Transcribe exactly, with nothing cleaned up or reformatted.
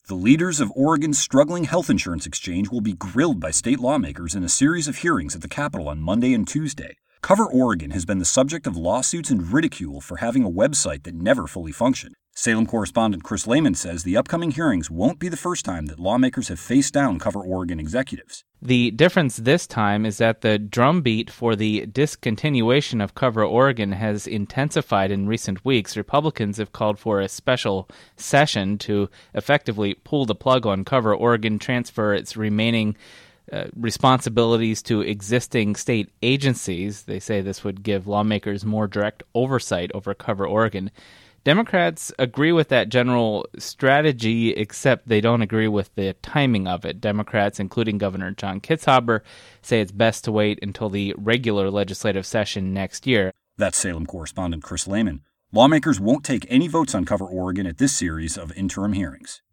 The leaders of Oregon's struggling health insurance exchange will be grilled by state lawmakers in a series of hearings at the Capitol on Monday and Tuesday. Cover Oregon has been the subject of lawsuits and ridicule for having a website that never fully functioned. Salem correspondent Chris Lehman says the upcoming hearings won't be the first time that lawmakers have faced down Cover Oregon executives. The difference this time is that the drumbeat for the discontinuation of Cover Oregon has intensified in recent weeks. Republicans have called for a special session to effectively pull the plug on Cover Oregon, transfer its remaining uh, responsibilities to existing state agencies. They say this would give lawmakers more direct oversight over Cover Oregon. Democrats agree with that general strategy, except they don't agree with the timing of it. Democrats, including Governor John Kitzhaber, say it's best to wait until the regular legislative session next year. That's Salem correspondent Chris Lehman. Lawmakers won't take any votes on Cover Oregon at this series of interim hearings.